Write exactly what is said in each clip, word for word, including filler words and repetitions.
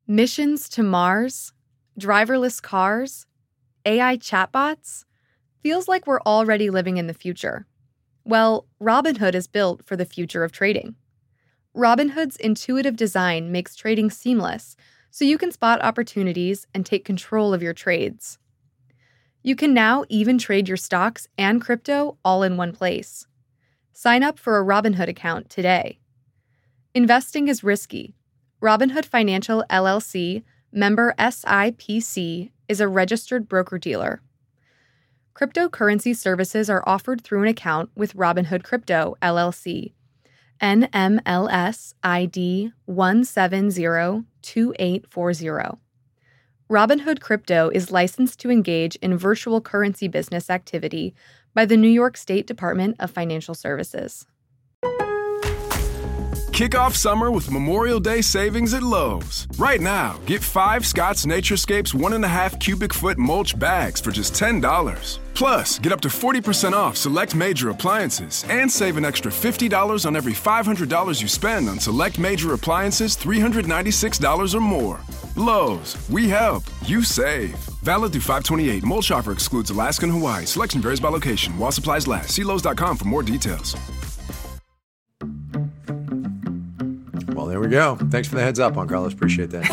Missions to Mars, driverless cars, A I chatbots. Feels like we're already living in the future. Well, Robinhood is built for the future of trading. Robinhood's intuitive design makes trading seamless, so you can spot opportunities and take control of your trades. You can now even trade your stocks and crypto all in one place. Sign up for a Robinhood account today. Investing is risky. Robinhood Financial L L C, member S I P C, is a registered broker-dealer. Cryptocurrency services are offered through an account with Robinhood Crypto, L L C, N M L S I D one seven zero two eight four zero. Robinhood Crypto is licensed to engage in virtual currency business activity by the New York State Department of Financial Services. Kick off summer with Memorial Day savings at Lowe's. Right now, get five Scott's Naturescapes one and a half cubic foot mulch bags for just ten dollars. Plus, get up to forty percent off select major appliances and save an extra fifty dollars on every five hundred dollars you spend on select major appliances three hundred ninety-six dollars or more. Lowe's, we help, you save. Valid through five twenty-eight. Mulch offer excludes Alaska and Hawaii. Selection varies by location. While supplies last. See Lowe's dot com for more details. Well, there we go. Thanks for the heads up, Juan Carlos. Appreciate that.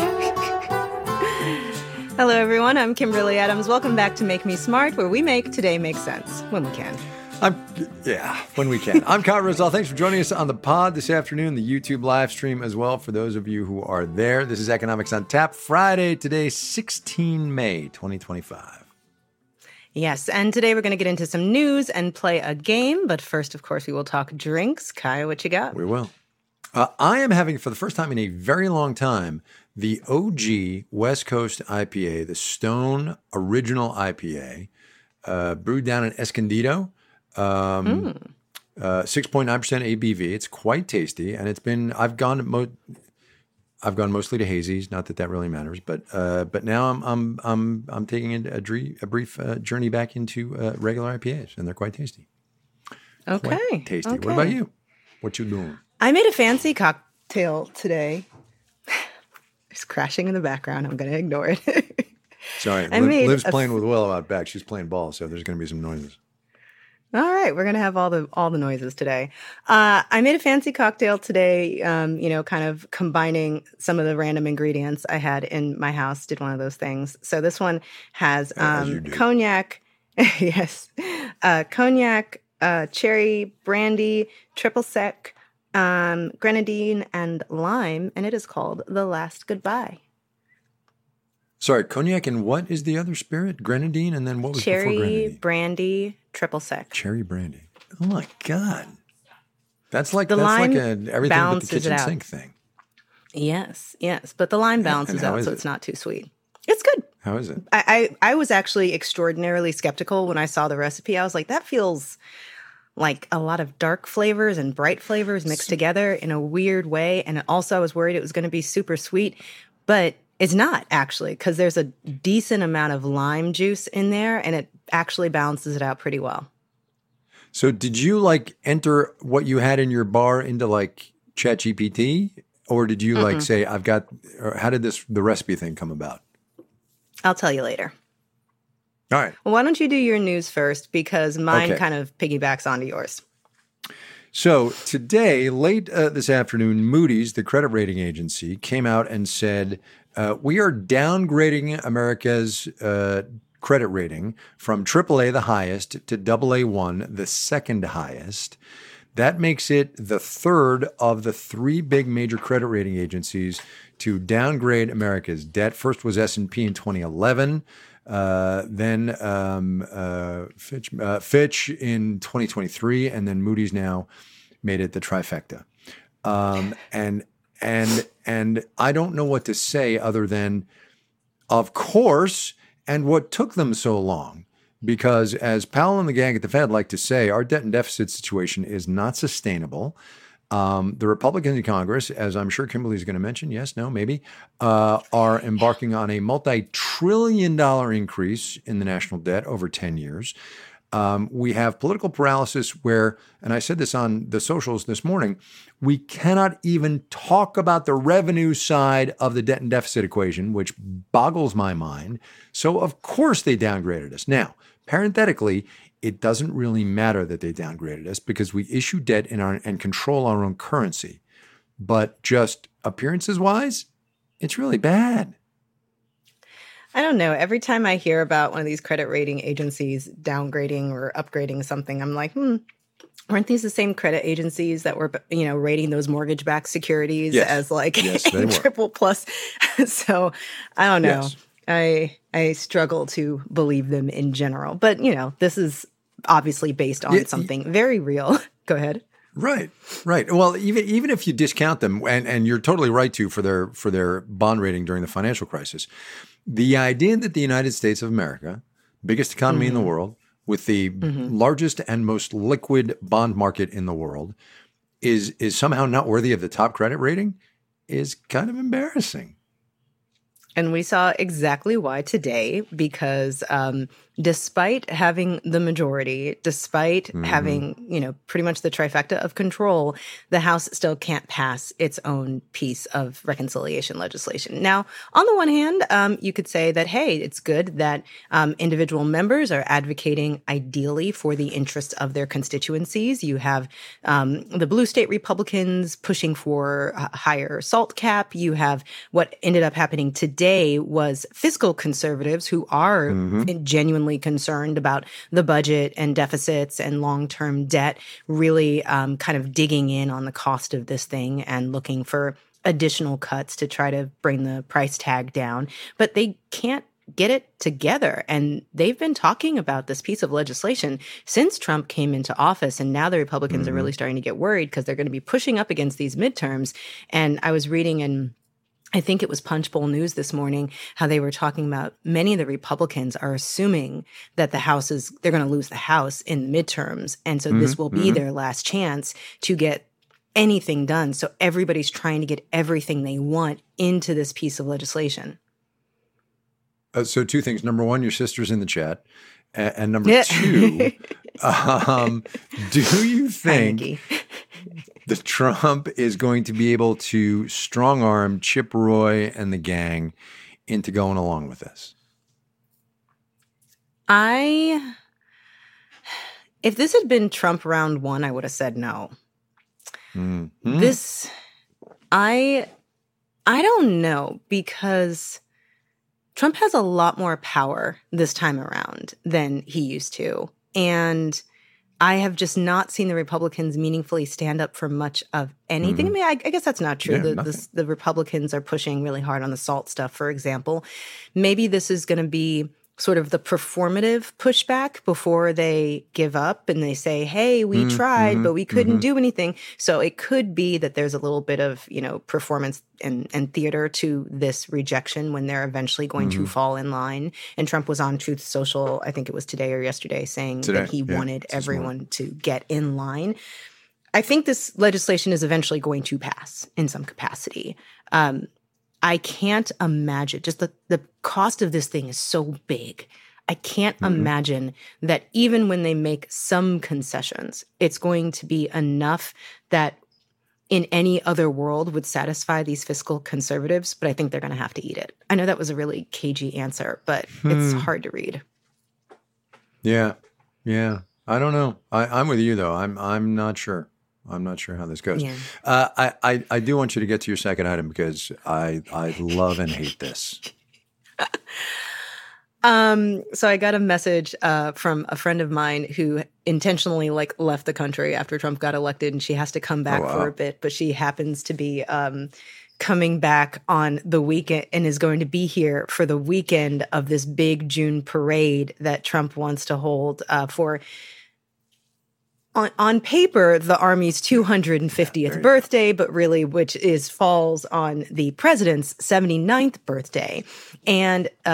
Hello, everyone. I'm Kimberly Adams. Welcome back to Make Me Smart, where we make today make sense when we can. I'm, yeah, when we can. I'm Kyle Rosal. Thanks for joining us on the pod this afternoon, the YouTube live stream as well, for those of you who are there. This is Economics on Tap, Friday, today, the sixteenth of May, twenty twenty-five. Yes, and today we're going to get into some news and play a game. But first, of course, we will talk drinks. Kai, what you got? We will. Uh, I am having, for the first time in a very long time, the O G West Coast I P A, the Stone Original I P A, uh, brewed down in Escondido. Um, mm. uh, six point nine percent A B V. It's quite tasty, and it's been. I've gone. Mo- I've gone mostly to hazies. Not that that really matters, but uh, but now I'm I'm I'm I'm taking a, a, dre- a brief uh, journey back into uh, regular I P As, and they're quite tasty. Okay, quite tasty. Okay. What about you? What you doing? I made a fancy cocktail today. It's crashing in the background. I'm going to ignore it. Sorry, Liv, Liv's playing f- with Will out back. She's playing ball, so there's going to be some noises. All right, we're going to have all the all the noises today. Uh, I made a fancy cocktail today, um, you know, kind of combining some of the random ingredients I had in my house, did one of those things. So this one has um, cognac, yes, uh, cognac, uh, cherry, brandy, triple sec, um, grenadine, and lime, and it is called The Last Goodbye. Sorry, cognac and what is the other spirit? Grenadine, and then what was cherry, before grenadine? Brandy, triple sec. Cherry brandy. Oh my God, that's like the that's lime like a everything but the kitchen sink thing. Yes, yes, but the lime balances out, so it? it's not too sweet. It's good. How is it? I, I I was actually extraordinarily skeptical when I saw the recipe. I was like, that feels like a lot of dark flavors and bright flavors mixed together in a weird way. And also I was worried it was going to be super sweet, but it's not actually, because there's a decent amount of lime juice in there and it actually balances it out pretty well. So did you like enter what you had in your bar into like ChatGPT, or did you Mm-mm. like say, I've got, or how did this, the recipe thing come about? I'll tell you later. All right. Well, why don't you do your news first, because mine okay. kind of piggybacks onto yours. So today, late uh, this afternoon, Moody's, the credit rating agency, came out and said, uh, we are downgrading America's uh, credit rating from triple A, the highest, to double A one, the second highest. That makes it the third of the three big major credit rating agencies to downgrade America's debt. First was S and P in twenty eleven. Uh, then um, uh, Fitch, uh, Fitch in twenty twenty-three, and then Moody's now made it the trifecta. Um, and and and I don't know what to say other than, of course, and what took them so long, because as Powell and the gang at the Fed like to say, our debt and deficit situation is not sustainable. Um, the Republicans in Congress, as I'm sure Kimberly's going to mention, yes, no, maybe, uh, are embarking on a multi-trillion dollar increase in the national debt over ten years. Um, we have political paralysis where, and I said this on the socials this morning, we cannot even talk about the revenue side of the debt and deficit equation, which boggles my mind. So, of course, they downgraded us. Now, parenthetically, it doesn't really matter that they downgraded us because we issue debt in our, and control our own currency. But just appearances-wise, it's really bad. I don't know. Every time I hear about one of these credit rating agencies downgrading or upgrading something, I'm like, hmm, weren't these the same credit agencies that were, you know, rating those mortgage-backed securities yes. as like yes, a triple plus? So I don't know. Yes. I I struggle to believe them in general. But, you know, this is obviously based on yeah, something very real. Go ahead. Right, right. Well, even even if you discount them, and, and you're totally right to for their for their bond rating during the financial crisis, the idea that the United States of America, biggest economy mm-hmm. in the world, with the mm-hmm. largest and most liquid bond market in the world, is is somehow not worthy of the top credit rating is kind of embarrassing. And we saw exactly why today, because um, despite having the majority, despite mm-hmm. having, you know, pretty much the trifecta of control, the House still can't pass its own piece of reconciliation legislation. Now, on the one hand, um, you could say that, hey, it's good that um, individual members are advocating ideally for the interests of their constituencies. You have um, the blue state Republicans pushing for a higher SALT cap. You have what ended up happening today was fiscal conservatives who are mm-hmm. genuinely concerned about the budget and deficits and long-term debt, really um, kind of digging in on the cost of this thing and looking for additional cuts to try to bring the price tag down. But they can't get it together. And they've been talking about this piece of legislation since Trump came into office. And now the Republicans mm-hmm. are really starting to get worried because they're going to be pushing up against these midterms. And I was reading in I think it was Punch Bowl News this morning, how they were talking about many of the Republicans are assuming that the House is, they're going to lose the House in the midterms. And so mm-hmm, this will be mm-hmm. their last chance to get anything done. So everybody's trying to get everything they want into this piece of legislation. Uh, so two things. Number one, your sister's in the chat. And, and number yeah. two, um, do you think that Trump is going to be able to strong arm Chip Roy and the gang into going along with this? I, if this had been Trump round one, I would have said no. Mm-hmm. This, I, I don't know, because Trump has a lot more power this time around than he used to. And I have just not seen the Republicans meaningfully stand up for much of anything. Mm-hmm. I mean, I, I guess that's not true. Yeah, the, the, the Republicans are pushing really hard on the SALT stuff, for example. Maybe this is going to be sort of the performative pushback before they give up and they say, hey, we mm-hmm. tried, but we couldn't mm-hmm. do anything. So it could be that there's a little bit of, you know, performance and, and theater to this rejection when they're eventually going mm-hmm. to fall in line. And Trump was on Truth Social, I think it was today or yesterday, saying today. that he yeah, wanted everyone to get in line. I think this legislation is eventually going to pass in some capacity. Um, I can't imagine, just the, the cost of this thing is so big. I can't mm-hmm. imagine that even when they make some concessions, it's going to be enough that in any other world would satisfy these fiscal conservatives, but I think they're going to have to eat it. I know that was a really cagey answer, but hmm. it's hard to read. Yeah, yeah. I don't know. I, I'm with you, though. I'm I'm not sure. I'm not sure how this goes. Yeah. Uh, I, I, I do want you to get to your second item because I I love and hate this. um. So I got a message uh, from a friend of mine who intentionally like left the country after Trump got elected, and she has to come back oh, wow. for a bit, but she happens to be um, coming back on the weekend and is going to be here for the weekend of this big June parade that Trump wants to hold uh, for. On, on paper, the Army's two hundred fiftieth yeah, birthday, but really, which is falls on the president's seventy-ninth birthday. And uh,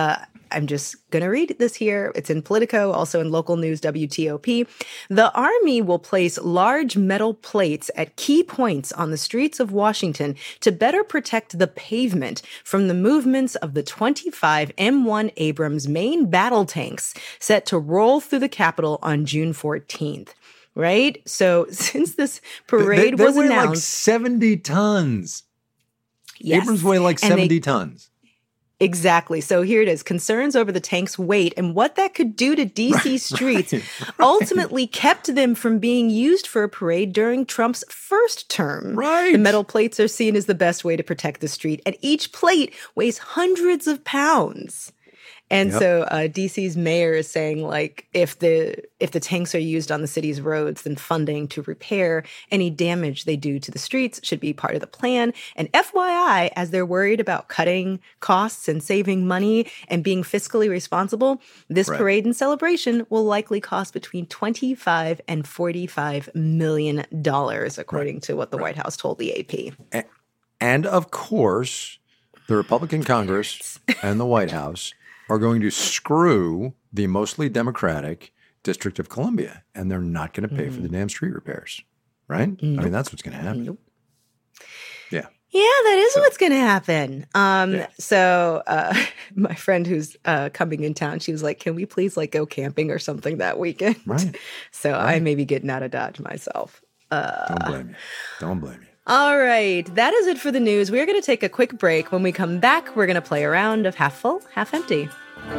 I'm just going to read this here. It's in Politico, also in local news W T O P. The Army will place large metal plates at key points on the streets of Washington to better protect the pavement from the movements of the twenty-five M one Abrams main battle tanks set to roll through the Capitol on June fourteenth. Right? So since this parade they, they was weigh announced, like seventy tons. yes, Abrams weigh like and seventy they, tons. Exactly. So here it is. Concerns over the tank's weight and what that could do to D C right, streets right. ultimately kept them from being used for a parade during Trump's first term. Right. The metal plates are seen as the best way to protect the street, and each plate weighs hundreds of pounds. And yep. so uh, D C's mayor is saying, like, if the if the tanks are used on the city's roads, then funding to repair any damage they do to the streets should be part of the plan. And F Y I, as they're worried about cutting costs and saving money and being fiscally responsible, this right. parade and celebration will likely cost between twenty-five and forty-five million dollars, according right. to what the right. White House told the A P. And, and of course, the Republican Congress and the White House are going to screw the mostly Democratic District of Columbia, and they're not going to pay mm. for the damn street repairs, right? Nope. I mean, that's what's going to happen. Nope. Yeah. Yeah, that is so, what's going to happen. Um, yeah. So uh, my friend who's uh, coming in town, she was like, can we please like go camping or something that weekend? Right. So right. I may be getting out of Dodge myself. Uh, Don't blame you. Don't blame you. All right, that is it for the news. We're going to take a quick break. When we come back, we're going to play a round of half full, half empty.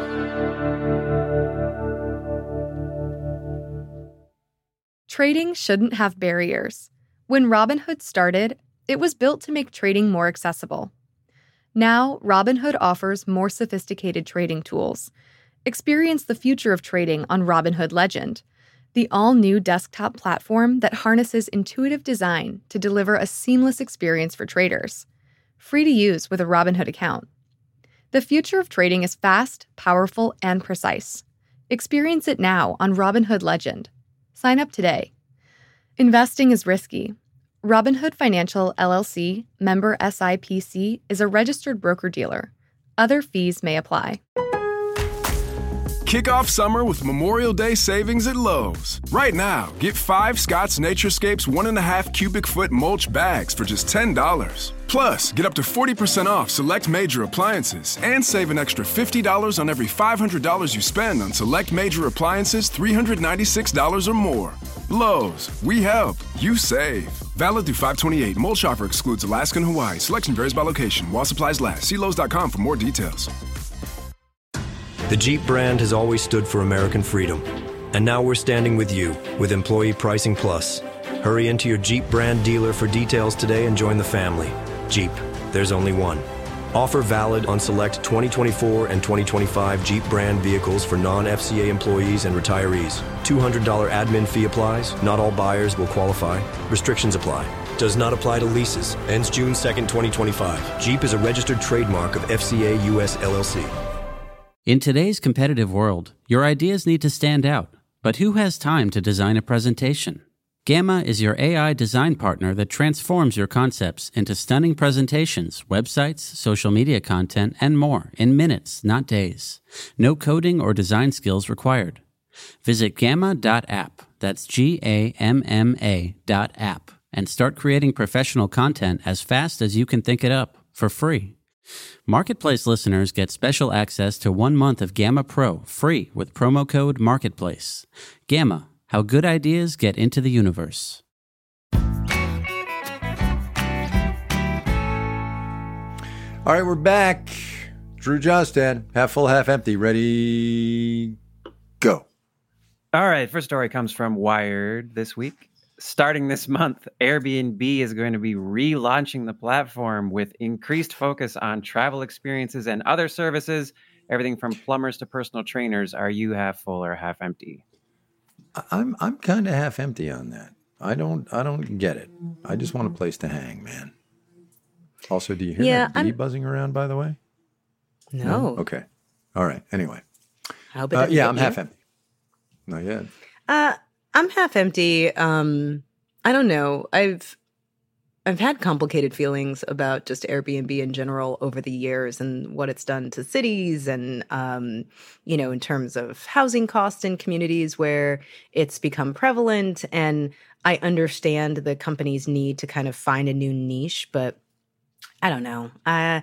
Trading shouldn't have barriers. When Robinhood started, it was built to make trading more accessible. Now, Robinhood offers more sophisticated trading tools. Experience the future of trading on Robinhood Legend, the all-new desktop platform that harnesses intuitive design to deliver a seamless experience for traders. Free to use with a Robinhood account. The future of trading is fast, powerful, and precise. Experience it now on Robinhood Legend. Sign up today. Investing is risky. Robinhood Financial L L C, member S I P C, is a registered broker-dealer. Other fees may apply. Kick off summer with Memorial Day savings at Lowe's. Right now, get five Scott's Naturescapes one and a half cubic foot mulch bags for just ten dollars. Plus, get up to forty percent off select major appliances and save an extra fifty dollars on every five hundred dollars you spend on select major appliances three hundred ninety-six dollars or more. Lowe's, we help, you save. Valid through five twenty-eight. Mulch offer excludes Alaska and Hawaii. Selection varies by location. While supplies last. See Lowe's dot com for more details. The Jeep brand has always stood for American freedom. And now we're standing with you with Employee Pricing Plus. Hurry into your Jeep brand dealer for details today and join the family. Jeep, there's only one. Offer valid on select twenty twenty-four and twenty twenty-five Jeep brand vehicles for non-F C A employees and retirees. two hundred dollars admin fee applies. Not all buyers will qualify. Restrictions apply. Does not apply to leases. Ends June second, twenty twenty-five. Jeep is a registered trademark of F C A U S L L C. In today's competitive world, your ideas need to stand out. But who has time to design a presentation? Gamma is your A I design partner that transforms your concepts into stunning presentations, websites, social media content, and more in minutes, not days. No coding or design skills required. Visit gamma dot app, that's G A M M A dot app, and start creating professional content as fast as you can think it up, for free. Marketplace listeners get special access to one month of Gamma Pro free with promo code MARKETPLACE. Gamma, how good ideas get into the universe. All right, we're back. Drew Johnstad, half full, half empty. Ready, go. All right, first story comes from Wired this week. Starting this month, Airbnb is going to be relaunching the platform with increased focus on travel experiences and other services, everything from plumbers to personal trainers. Are you half full or half empty? I'm I'm kind of half empty on that. I don't I don't get it. I just want a place to hang, man. Also, do you hear yeah, that bee I'm... buzzing around, by the way? No. no? Okay. All right. Anyway. I hope it uh, yeah, I'm you. half empty. Not yet. Uh, I'm half empty. Um, I don't know. I've I've had complicated feelings about just Airbnb in general over the years and what it's done to cities and, um, you know, in terms of housing costs in communities where it's become prevalent. And I understand the company's need to kind of find a new niche, but I don't know. Uh,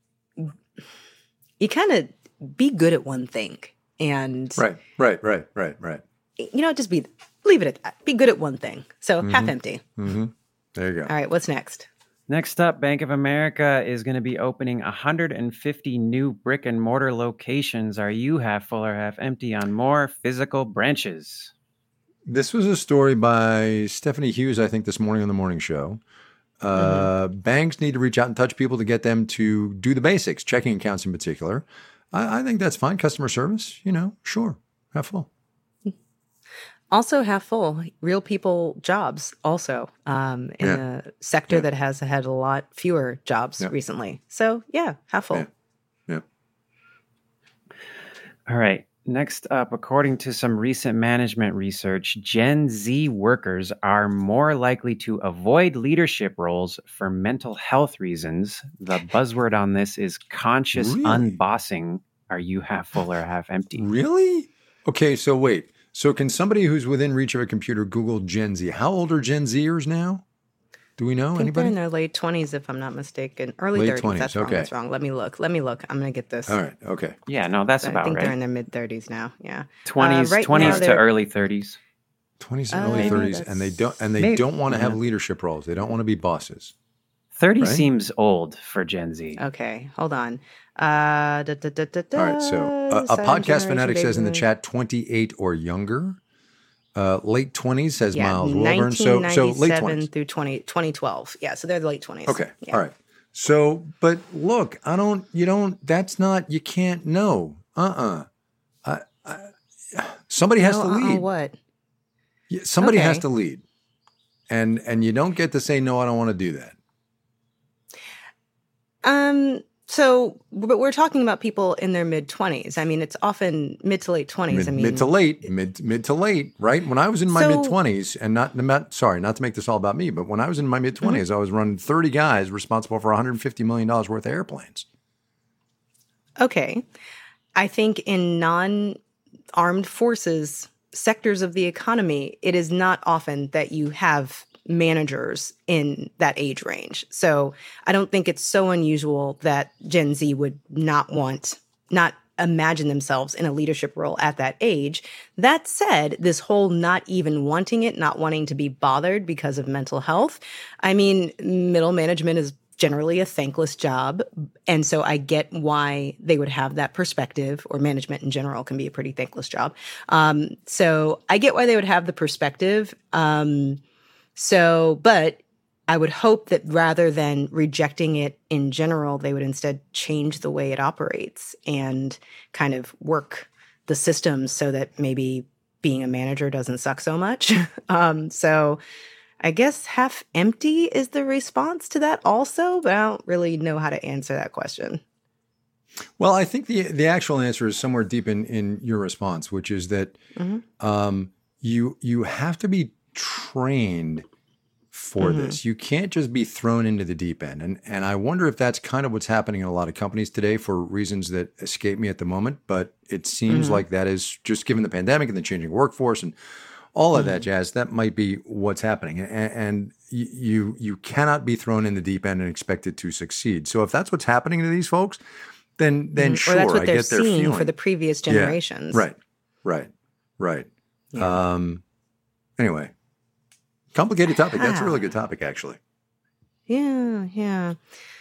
you kind of be good at one thing and Right, right, right, right, right. you know, just be, leave it at that. Be good at one thing. So mm-hmm. half empty. Mm-hmm. There you go. All right, what's next? Next up, Bank of America is going to be opening one hundred fifty new brick and mortar locations. Are you half full or half empty on more physical branches? This was a story by Stephanie Hughes, I think, this morning on the morning show. Uh, mm-hmm. Banks need to reach out and touch people to get them to do the basics, checking accounts in particular. I, I think that's fine. Customer service, you know, sure, half full. Also half full, real people jobs also um, in yeah. a sector yeah. that has had a lot fewer jobs yeah. recently. So yeah, half full. Yeah. yeah. All right. Next up, according to some recent management research, Gen Z workers are more likely to avoid leadership roles for mental health reasons. The buzzword on this is conscious really? unbossing. Are you half full or half empty? Really? Okay, so wait. So can somebody who's within reach of a computer Google Gen Z? How old are Gen Zers now? Do we know? I think Anybody? They're in their late twenties, if I'm not mistaken. Early late thirties. twenties, That's okay. wrong. That's wrong. Let me look. Let me look. I'm going to get this. All right. Okay. Yeah, no, that's I about right. I think right. they're in their mid-thirties now. Yeah. twenties, uh, right twenties to early thirties. twenties to uh, early thirties, and they don't and they maybe. don't want to yeah. have leadership roles. They don't want to be bosses. thirty right? seems old for Gen Z. Okay, hold on. Uh, da, da, da, da, da, All right, so uh, a podcast fanatic says in the chat twenty-eight or younger. Uh, late twenties says yeah, Miles Wilburn. So, so late twenties through twenty, twenty twelve. Yeah, so they're the late twenties. Okay, yeah. all right. So, but look, I don't. You don't. That's not. You can't know. Uh. Uh-uh. uh. Somebody has no, to lead. Uh, what? Yeah, somebody okay. has to lead, and and you don't get to say no. I don't want to do that. Um. So, but we're talking about people in their mid twenties. I mean, it's often mid to late twenties. Mid, I mean, mid to late, mid mid to late, right? When I was in my so, mid twenties, and not, not sorry, not to make this all about me, but when I was in my mid twenties, mm-hmm. I was running thirty guys responsible for one hundred fifty million dollars worth of airplanes. Okay, I think in non-armed forces sectors of the economy, it is not often that you have managers in that age range. So I don't think it's so unusual that Gen Z would not want, not imagine themselves in a leadership role at that age. That said, this whole not even wanting it, not wanting to be bothered because of mental health, I mean, middle management is generally a thankless job. And so I get why they would have that perspective, or management in general can be a pretty thankless job. Um, so I get why they would have the perspective. Um, So, but I would hope that rather than rejecting it in general, they would instead change the way it operates and kind of work the systems so that maybe being a manager doesn't suck so much. um, so I guess half empty is the response to that also, but I don't really know how to answer that question. Well, I think the the actual answer is somewhere deep in, in your response, which is that mm-hmm. um, you you have to be trained for mm-hmm. this. You can't just be thrown into the deep end. And and I wonder if that's kind of what's happening in a lot of companies today for reasons that escape me at the moment. But it seems mm-hmm. like that is, just given the pandemic and the changing workforce and all of mm-hmm. that jazz, that might be what's happening. And, and you you cannot be thrown in the deep end and expected to succeed. So if that's what's happening to these folks, then then mm-hmm. sure, or that's what I they're get their seeing feeling. For the previous generations. Yeah. Right, right, right. Yeah. Um, anyway, complicated topic. That's a really good topic, actually. Yeah, yeah.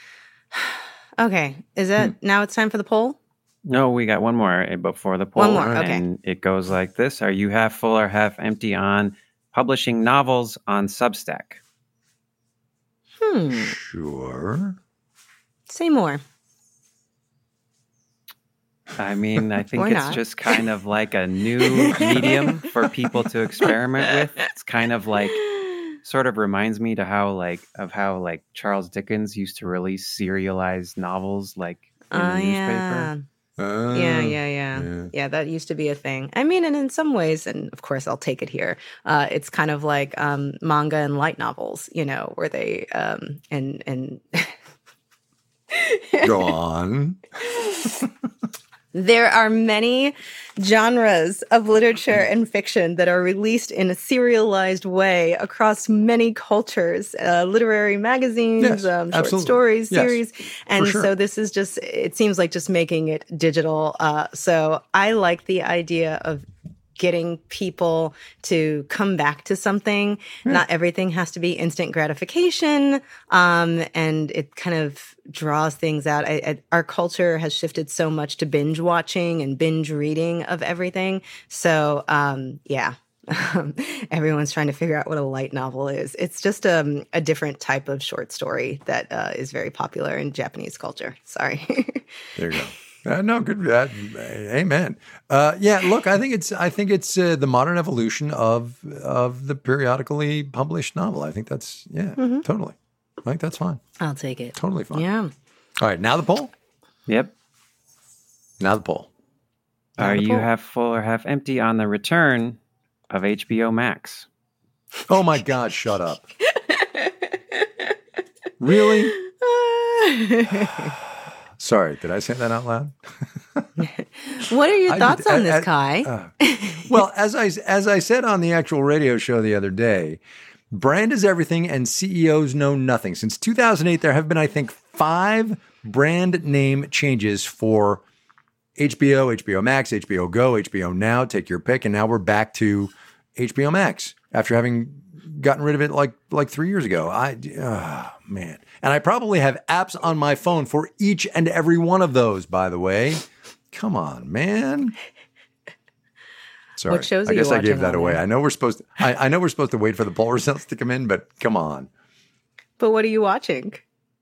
Okay, is that hmm. now? It's time for the poll. No, we got one more before the poll. One more, okay. And it goes like this: are you half full or half empty on publishing novels on Substack? Hmm. Sure. Say more. I mean, I think Or it's not. just kind of like a new medium for people to experiment with. It's kind of like, sort of reminds me to how like of how like Charles Dickens used to release serialized novels like in Oh, the yeah. newspaper. Uh, Yeah, yeah, yeah, yeah. yeah. That used to be a thing. I mean, and in some ways, and of course, I'll take it here. Uh, it's kind of like um, manga and light novels, you know, where they um, and and Go on. there are many genres of literature and fiction that are released in a serialized way across many cultures, uh, literary magazines, Yes, um, short absolutely. stories, Yes, series. And sure. so this is just, it seems like just making it digital. Uh, so I like the idea of getting people to come back to something. Hmm. Not everything has to be instant gratification. Um, and it kind of draws things out. I, I, our culture has shifted so much to binge watching and binge reading of everything. So, um, yeah. Everyone's trying to figure out what a light novel is. It's just um, a different type of short story that uh, is very popular in Japanese culture. Sorry. There you go. Uh, no, good. Uh, amen. Uh, yeah, look, I think it's I think it's uh, the modern evolution of of the periodically published novel. I think that's yeah, Mm-hmm. totally. I think that's fine. I'll take it. Totally fine. Yeah. All right, now the poll. Yep. Now the poll. Are the you poll. half full or half empty on the return of H B O Max? Oh my God! Shut up. Really? Sorry, did I say that out loud? What are your I thoughts did- on I- this, I- Kai? uh, well, as I as I said on the actual radio show the other day, brand is everything, and C E Os know nothing. Since two thousand eight, there have been, I think, five brand name changes for H B O, H B O Max, H B O Go, H B O Now. Take your pick, and now we're back to H B O Max after having gotten rid of it like like three years ago. I oh, man, and I probably have apps on my phone for each and every one of those. By the way, come on, man. Sorry, What shows I are you guess I gave watching that on away. there? I know we're supposed to. I, I know we're supposed to wait for the poll results to come in, but come on. But what are you watching?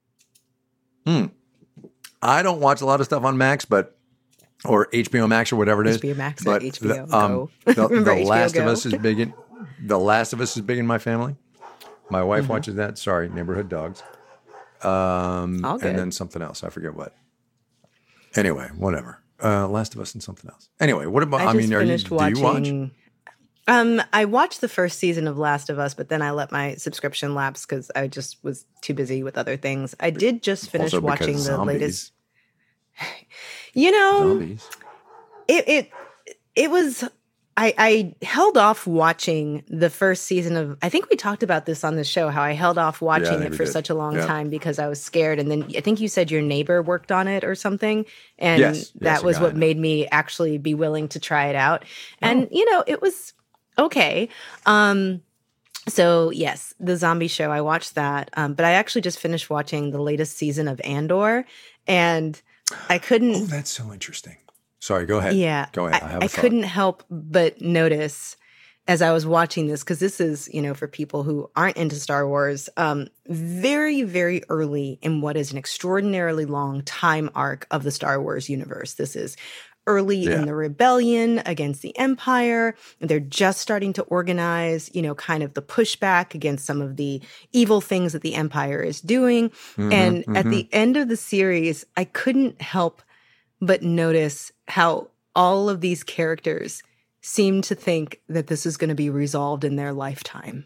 I don't watch a lot of stuff on Max, but or H B O Max or whatever it is. H B O Max or but H B O the, um, Go. the, Remember the H B O Last of Go? Us is big. In, the Last of Us is big in my family. My wife Mm-hmm. watches that. Sorry, Neighborhood Dogs. Um, All good. and then something else. I forget what. Anyway, whatever. Uh, Last of Us and something else. Anyway, what about? I, I, just mean, are you, finished do watching. you watch? Um, I watched the first season of Last of Us, but then I let my subscription lapse because I just was too busy with other things. I did just finish Also because watching the zombies. latest. You know, Zombies. it it it was. I, I held off watching the first season of. I think we talked about this on the show. How I held off watching think it we for did. such a long Yeah. time because I was scared. And then I think you said your neighbor worked on it or something, and Yes. Yes, that a was guy what I know. made me actually be willing to try it out. And you know, it was okay. Um, so yes, the zombie show. I watched that, um, but I actually just finished watching the latest season of Andor, and I couldn't. Oh, that's so interesting. Sorry, go ahead. Yeah. go ahead. I, I, have a I thought. couldn't help but notice as I was watching this, because this is, you know, for people who aren't into Star Wars, um, very, very early in what is an extraordinarily long time arc of the Star Wars universe. This is early Yeah. in the rebellion against the Empire. They're just starting to organize, you know, kind of the pushback against some of the evil things that the Empire is doing. Mhm, and at mhm. the end of the series, I couldn't help but notice how all of these characters seem to think that this is going to be resolved in their lifetime.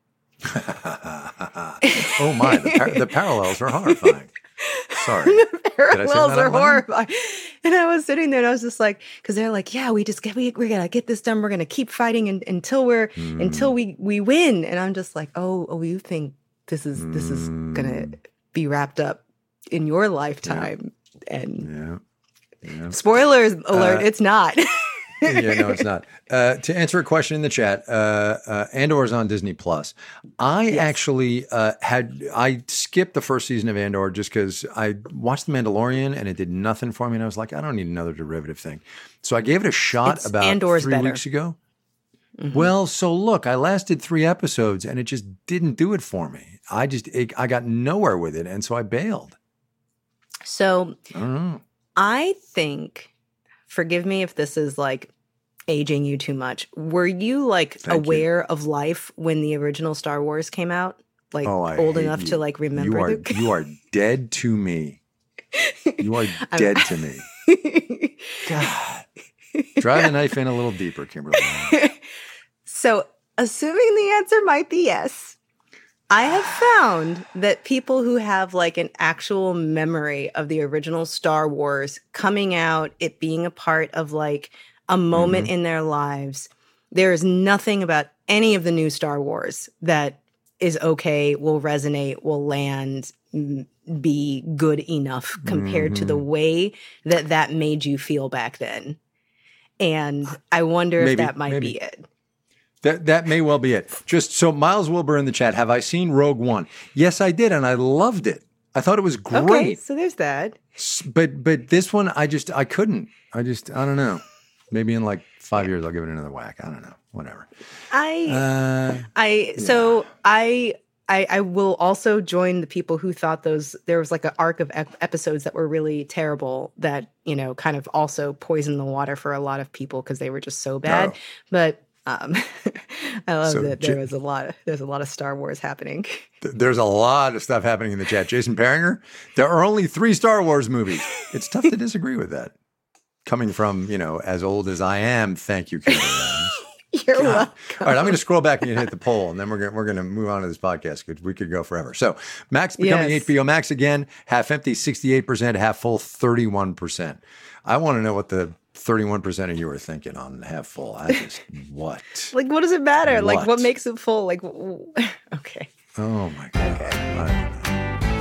Oh my, the, par- the parallels are horrifying. Sorry. The I say that parallels out are loud? horrifying. And I was sitting there and I was just like, because they're like, yeah, we just get, we, we're going to get this done. We're going to keep fighting in, until we're, Mm. until we, we win. And I'm just like, oh, oh, you think this is, this is Mm. going to be wrapped up in your lifetime. And Yeah. Yeah. spoilers alert, Uh, it's not. Yeah, no, it's not. Uh, to answer a question in the chat, uh, uh, Andor is on Disney Plus. I Yes. actually uh, had I skipped the first season of Andor just because I watched The Mandalorian and it did nothing for me, and I was like, I don't need another derivative thing. So I gave it a shot It's- about Andor's three better. weeks ago. Well, so look, I lasted three episodes and it just didn't do it for me. I just it, I got nowhere with it, and so I bailed. So I don't know. I think, forgive me if this is like aging you too much. Were you like Thank you. aware of life when the original Star Wars came out? Like Oh, I old hate enough you. to like remember You are the you are dead to me. You are I'm- dead to me. God. Drive the knife in a little deeper, Kimberly. So, assuming the answer might be yes, I have found that people who have like an actual memory of the original Star Wars coming out, it being a part of like a moment mm-hmm. in their lives, there is nothing about any of the new Star Wars that is okay, will resonate, will land, be good enough compared mm-hmm. to the way that that made you feel back then. And I wonder maybe, if that might maybe. be it. That that may well be it. Just so Miles Wilbur in the chat, have I seen Rogue One? Yes, I did, and I loved it. I thought it was great. Okay, so there's that. But but this one, I just I couldn't. I just I don't know. Maybe in like five years, I'll give it another whack. I don't know. Whatever. I uh, I yeah. so I. I, I will also join the people who thought those there was like an arc of ep- episodes that were really terrible that, you know, kind of also poisoned the water for a lot of people because they were just so bad. Oh. But um, I love so, that there was a lot of, there's a lot of Star Wars happening. There's a lot of stuff happening in the chat. Jason Paringer, there are only three Star Wars movies. It's tough to disagree with that. Coming from, you know, as old as I am, thank you, Kimberly. You're God. welcome. All right, I'm going to scroll back and hit the poll, and then we're going we're going to move on to this podcast because we could go forever. So, Max becoming yes. H B O Max again, half empty, sixty-eight percent, half full, thirty-one percent. I want to know what the thirty-one percent of you are thinking on half full. I just what? Like, what does it matter? What? Like, what makes it full? Like, okay. Oh my God. Okay. I don't know.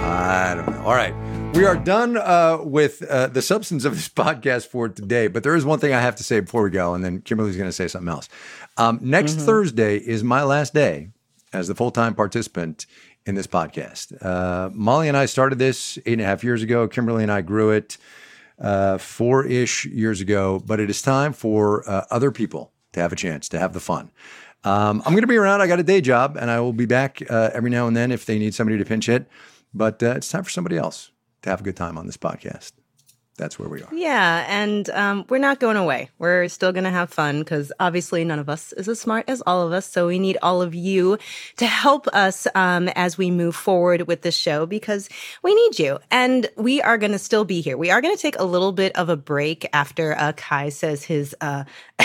I don't know. All right. We are done uh, with uh, the substance of this podcast for today, but there is one thing I have to say before we go, and then Kimberly's going to say something else. Um, next mm-hmm. Thursday is my last day as the full-time participant in this podcast. Uh, Molly and I started this eight and a half years ago. Kimberly and I grew it uh, four-ish years ago, but it is time for uh, other people to have a chance to have the fun. Um, I'm going to be around. I got a day job, and I will be back uh, every now and then if they need somebody to pinch hit, but uh, it's time for somebody else to have a good time on this podcast. That's where we are. Yeah, and um, we're not going away. We're still going to have fun because obviously none of us is as smart as all of us. So we need all of you to help us um, as we move forward with this show because we need you. And we are going to still be here. We are going to take a little bit of a break after uh, Kai says his uh,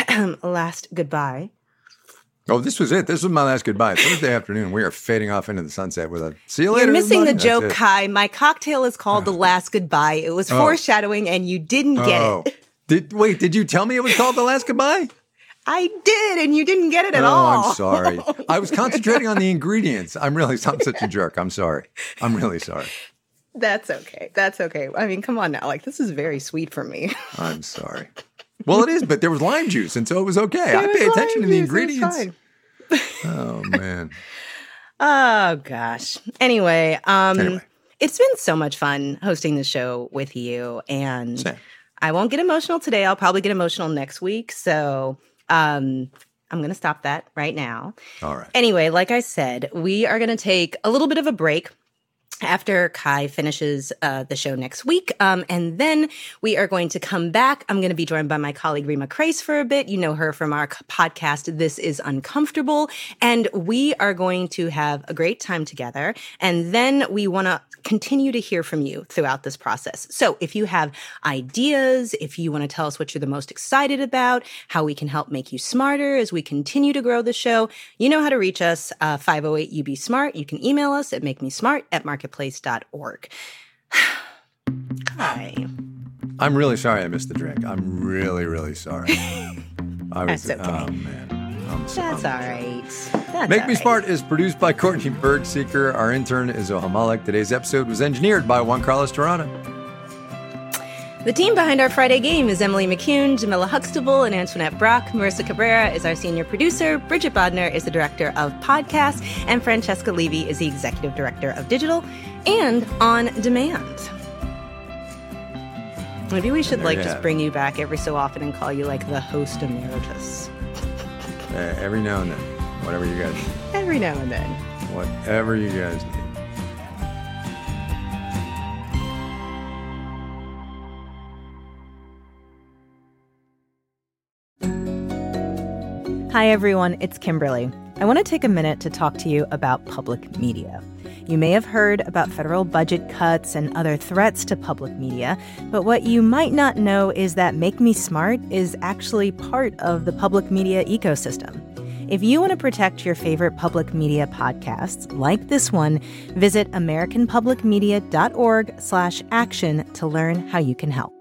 last goodbye. Oh, this was it. This was my last goodbye. Thursday afternoon, we are fading off into the sunset with a see you later. You're missing everybody. the joke, Kai. My cocktail is called The Last Goodbye. It was oh. foreshadowing, and you didn't get oh. it. Did wait? Did you tell me it was called The Last Goodbye? I did, and you didn't get it at oh, all. I'm sorry. I was concentrating on the ingredients. I'm really I'm such a jerk. I'm sorry. I'm really sorry. That's okay. That's okay. I mean, come on now. Like, this is very sweet for me. I'm sorry. Well, it is, but there was lime juice, and so it was okay. There I pay attention to the ingredients. Oh, man. Oh, gosh. Anyway, um, anyway, it's been so much fun hosting the show with you, and Same. I won't get emotional today. I'll probably get emotional next week, so um, I'm going to stop that right now. All right. Anyway, like I said, we are going to take a little bit of a break after Kai finishes uh, the show next week. Um, and then we are going to come back. I'm going to be joined by my colleague Rima Crace for a bit. You know her from our podcast, This Is Uncomfortable. And we are going to have a great time together. And then we want to continue to hear from you throughout this process. So if you have ideas, if you want to tell us what you're the most excited about, how we can help make you smarter as we continue to grow the show, you know how to reach us, uh, five oh eight U B SMART. You can email us at makemesmart at marketplace dot org. Hi. I'm really sorry I missed the drink. I'm really, really sorry. I was, That's okay. Oh, man. I'm so, That's I'm, all right. That's Make all Me right. Smart is produced by Courtney Bergseeker. Our intern is Zoha Malik. Today's episode was engineered by Juan Carlos Tirana. The team behind our Friday game is Emily McCune, Jamila Huxtable, and Antoinette Brock. Marissa Cabrera is our senior producer. Bridget Bodner is the director of podcasts. And Francesca Levy is the executive director of digital and on demand. Maybe we should like just bring you back every so often and call you like the host emeritus. Uh, every now and then. Whatever you guys need. Every now and then. Whatever you guys need. Hi, everyone. It's Kimberly. I want to take a minute to talk to you about public media. You may have heard about federal budget cuts and other threats to public media, but what you might not know is that Make Me Smart is actually part of the public media ecosystem. If you want to protect your favorite public media podcasts, like this one, visit americanpublicmedia.org slash action to learn how you can help.